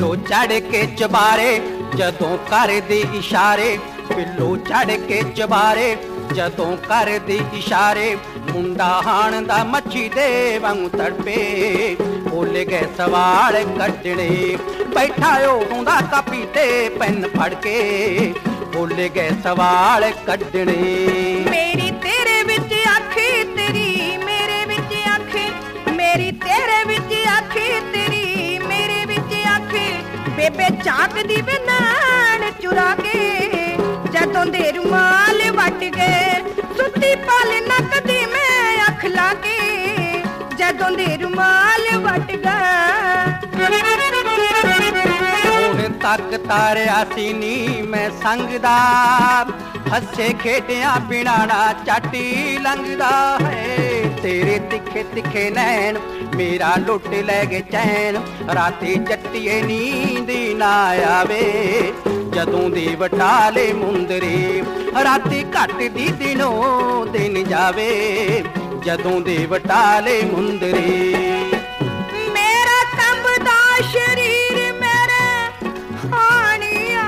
Pillow ਚੜ ਕੇ ਚਬਾਰੇ ਜਦੋਂ ਕਰਦੀ ਇਸ਼ਾਰੇ, ਪਿੱਲੋ ਚੜ ਕੇ ਚਬਾਰੇ ਜਦੋਂ ਕਰਦੀ ਇਸ਼ਾਰੇ। ਮੁੰਡਾ ਹਾਣ ਦਾ ਮੱਛੀ ਦੇ ਵਾਂਗੂ ਤੜਪੇ, ਭੁੱਲ ਗਏ ਸਵਾਲ ਕੱਢਣੇ। ਬੈਠਾ ਉਹ ਦਾ ਕਾਪੀ ਤੇ ਪੈਨ ਫੜ ਕੇ, ਭੁੱਲ ਗਏ ਸਵਾਲ ਕੱਢਣੇ। ਮੇਰੀ ਤੇਰੇ ਵਿੱਚ ਅੱਖ, ਤੇਰੀ ਮੇਰੇ ਵਿੱਚ ਅੱਖ, ਮੇਰੀ ਤੇਰੇ ਵਿੱਚ ਅੱਖ, ਤੇਰੀ ਮੇਰੇ ਵਿੱਚ ਅੱਖ। ਬੇਬੇ ਝਾਕਦੀ ਵੇ ਨੈਣ ਚੁਰਾ ਕੇ, ਜਦੋਂ ਦੇ ਰੁਮਾਲ ਵੱਟ ਗਏ। ਸੁੱਤੀ ਪਲ ਨੱਕਦੀ ਮੈਂ ਅੱਖ ਲਾ ਕੇ, ਜਦੋਂ ਦੇ ਰੁਮਾਲ ਵੱਟ ਗਏ। ਹੁਣ ਤੱਕ ਤਾਰਿਆ ਸੀ ਨੀ ਮੈਂ ਸੰਗ ਦਾ, ਹੱਸੇ ਖੇਡਿਆਂ ਬਿਨਾਂ ਨਾ ਝਾਟੀ ਲੰਘਦਾ ਹੈ। ਤੇਰੇ ਤਿੱਖੇ ਤਿੱਖੇ ਨੈਣ ਮੇਰਾ ਲੁੱਟ ਲੈ ਗਏ ਚੈਨ, ਰਾਤੀ ਜੱਟੀਏ ਨੀਂਦ ਨਾ ਆਵੇ ਜਦੋਂ ਦੀ ਵਟਾਲੇ ਮੁੰਦਰੀ। ਰਾਤੀ ਘੱਟਦੀ ਦਿਨੋਂ ਦਿਨ ਜਾਵੇ ਜਦੋਂ ਦੇ ਵਟਾਲੇ ਮੁੰਦਰੀ। ਮੇਰਾ ਕੰਬਦਾ ਸ਼ਰੀਰ ਮੇਰੇ ਹਾਣੀਆਂ,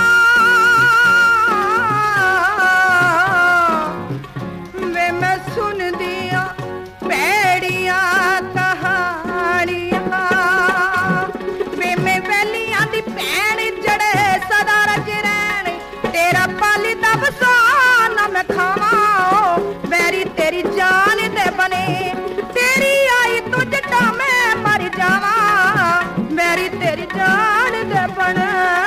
ਵੇ ਮੈਂ ਸੁਣਦੀ ਆਂ ਭੈੜੀਆਂ ਕਹਾਣੀਆਂ। ਵੇ ਮੈਂ ਵੈਲੀਆਂ ਦੀ ਭੈਣ ਜੜੇ ਸਦਾ ਰਜ ਰਹਿਣ, ਤੇਰਾ ਪਲ ਦਾ ਵਸਾ ਨਾ ਮੈਂ ਖਾਵਾਂ। ਵੈਰੀ ਤੇਰੀ ਜਾਨ ਦੇ ਬਣੇ, ਤੇਰੀ ਆਈ ਤੂੰ ਜੱਟਾ ਮੈਂ ਮਰ ਜਾਵਾਂ। ਵੈਰੀ ਤੇਰੀ ਜਾਨ ਦੇ ਬਣੇ।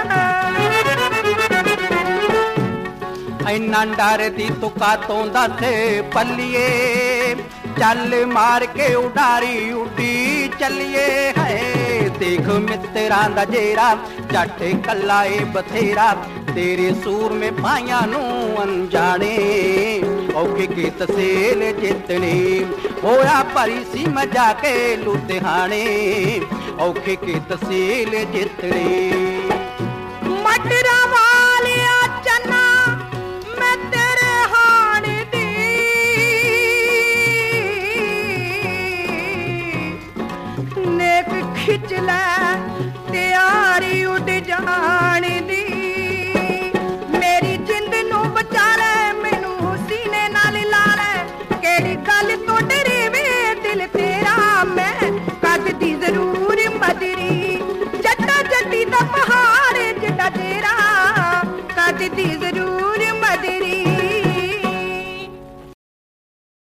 ਇੰਨਾ ਡਰਦੀ ਤੂੰ ਕਾਤੋਂ ਦੱਸ ਪੱਲੀਏ, ਚੱਲ ਮਾਰ ਕੇ ਉਡਾਰੀ ਉੱਡੀ ਚੱਲੀਏ ਹੈ। ਦੇਖ ਮਿੱਤਰਾਂ ਦਾ ਜੇਰਾ ਜੱਟ ਕੱਲਾ ਏ ਬਥੇਰਾ, ਤੇਰੇ ਸੂਰਮੇ ਭਾਈਆਂ ਨੂੰ ਅਣਜਾਣੇ ਔਖੇ ਕੀ ਤਸੇਲ ਜਿੱਤਣੀ। ਹੋਇਆ ਭਰੀ ਸੀ ਮਜਾ ਕੇ ਲੁਧਿਆਣੇ, ਔਖੇ ਕੀ ਤਸੇਲ ਜਿੱਤਣੀ। ਮਟਰਾ